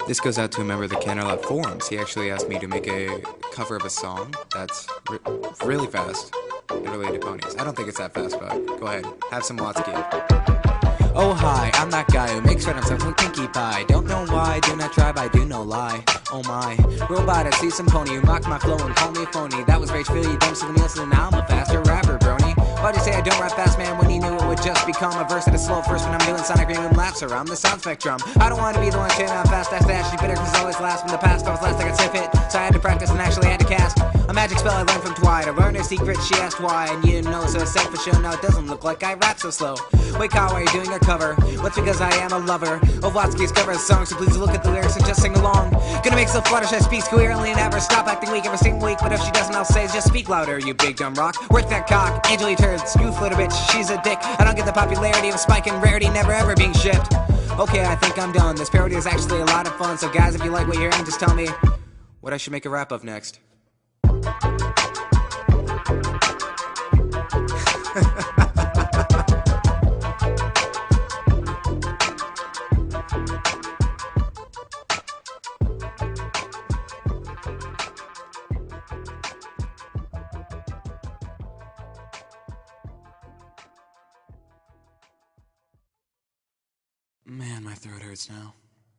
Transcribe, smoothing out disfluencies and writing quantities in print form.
This goes out to a member of the Canterlot forums. He actually asked me to make a cover of a song that's really fast and related to ponies. I don't think it's that fast, but go ahead. Have some Watsky. Oh hi, I'm that guy who makes fun of himself from Pinkie Pie. Don't know why, do not try, but I do no lie. Oh my, robot, I see some pony who mocked my flow and called me a phony. That was rage, feel you dumb, so listen, now I'm a faster rapper, brony. Why'd you say I don't rap fast, man, when you knew it would just become a verse at a slow first when I'm doing sonic random laughs around the sound spectrum? I don't want to be the one saying I'm fast, that's actually bitter, cause always last from the past. I was last, I got stiff hit, so I had to practice and actually had to cast a magic spell I learned from Twilight. I learned her secret, she asked why, and you didn't know, so I said for sure, no, it doesn't look like I rap so slow. Wait, Kyle, why are you doing a cover? What's because I am a lover of Watsky's cover of songs, so please look at the lyrics and just sing along. Gonna make so fluttershy, I speak coherently and never stop acting weak every single week, but if she doesn't, I'll say just speak louder, you big dumb rock. Work that cock, Angel, you turd, scoof little bitch, she's a dick. I don't get the popularity of a spike and rarity, never ever being shipped. Okay, I think I'm done. This parody is actually a lot of fun, so guys, if you like what you're hearing, just tell me what I should make a rap of next. Man, my throat hurts now.